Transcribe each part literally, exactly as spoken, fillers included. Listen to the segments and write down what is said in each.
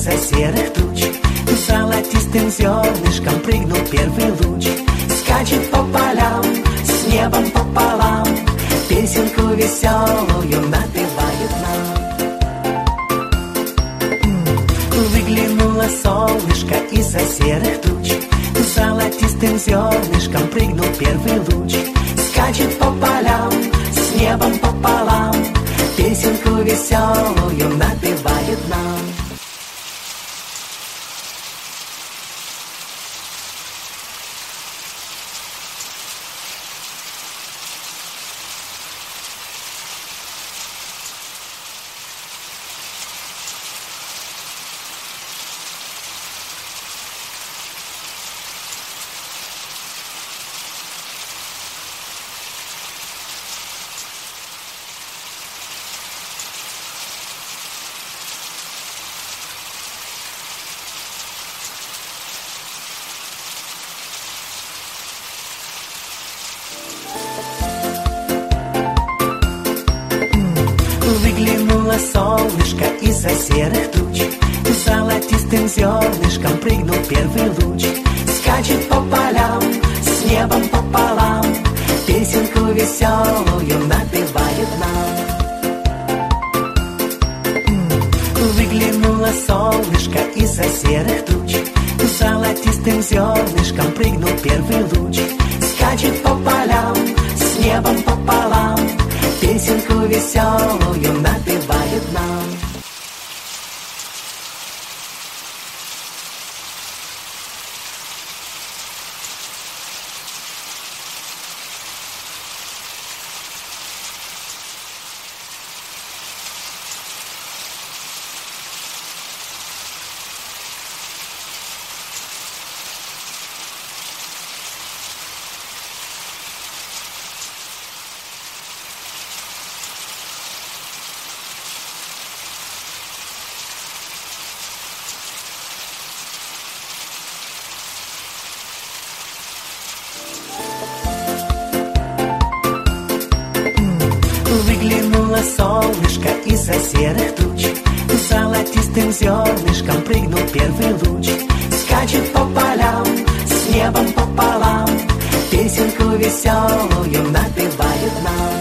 из-за серых туч. Золотистым зернышком прыгнул первый луч. Скачет по полям, с небом пополам, песенку веселую напевает нам. Выглянуло солнышко из-за серых туч. Золотистым зернышком прыгнул первый луч. Скачет по полям, с небом пополам, песенку веселую напевает нам. Выглянуло солнышко из-за серых туч. Золотистым зернышком прыгнул первый луч. Скачет по полям, с небом пополам, песенку веселую напевает нам. Выглянуло солнышко из-за серых туч. Золотистым зернышком прыгнул первый луч. Скачет по полям, с небом пополам, песенку веселую напевает нам. Выглянуло солнышко из-за серых туч. Золотистым зернышком прыгнул первый луч. Скачет по полям, с небом пополам, песенку веселую напевает нам.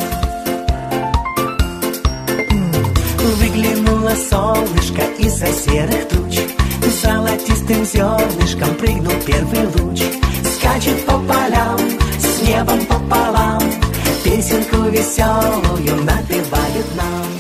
Выглянуло солнышко из-за серых туч. Золотистым зернышком прыгнул первый луч. Скачет по полям, с небом пополам, песенку веселую напевает нам.